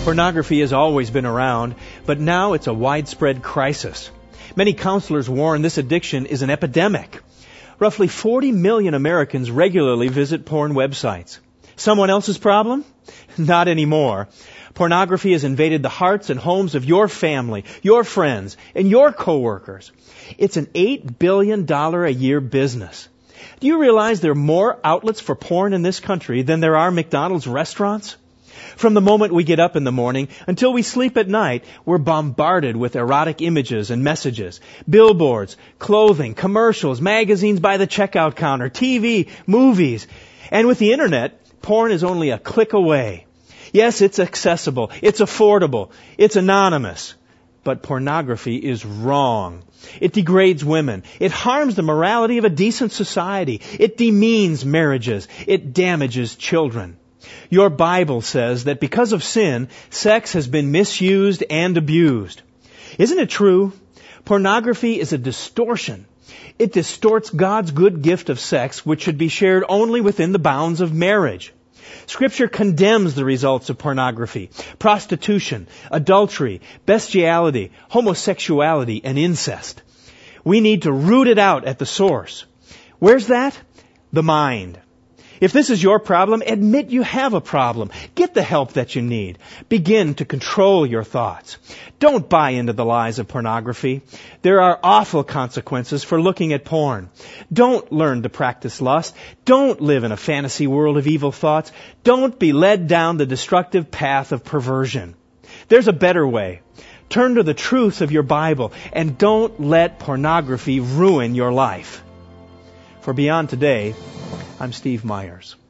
Pornography has always been around, but now it's a widespread crisis. Many counselors warn this addiction is an epidemic. Roughly 40 million Americans regularly visit porn websites. Someone else's problem? Not anymore. Pornography has invaded the hearts and homes of your family, your friends, and your coworkers. It's an $8 billion a year business. Do you realize there are more outlets for porn in this country than there are McDonald's restaurants? From the moment we get up in the morning until we sleep at night, we're bombarded with erotic images and messages, billboards, clothing, commercials, magazines by the checkout counter, TV, movies. And with the internet, porn is only a click away. Yes, it's accessible, it's affordable, it's anonymous. But pornography is wrong. It degrades women. It harms the morality of a decent society. It demeans marriages. It damages children. Your Bible says that because of sin, sex has been misused and abused. Isn't it true? Pornography is a distortion. It distorts God's good gift of sex, which should be shared only within the bounds of marriage. Scripture condemns the results of pornography, prostitution, adultery, bestiality, homosexuality, and incest. We need to root it out at the source. Where's that? The mind. If this is your problem, admit you have a problem. Get the help that you need. Begin to control your thoughts. Don't buy into the lies of pornography. There are awful consequences for looking at porn. Don't learn to practice lust. Don't live in a fantasy world of evil thoughts. Don't be led down the destructive path of perversion. There's a better way. Turn to the truth of your Bible and don't let pornography ruin your life. For Beyond Today, I'm Steve Myers.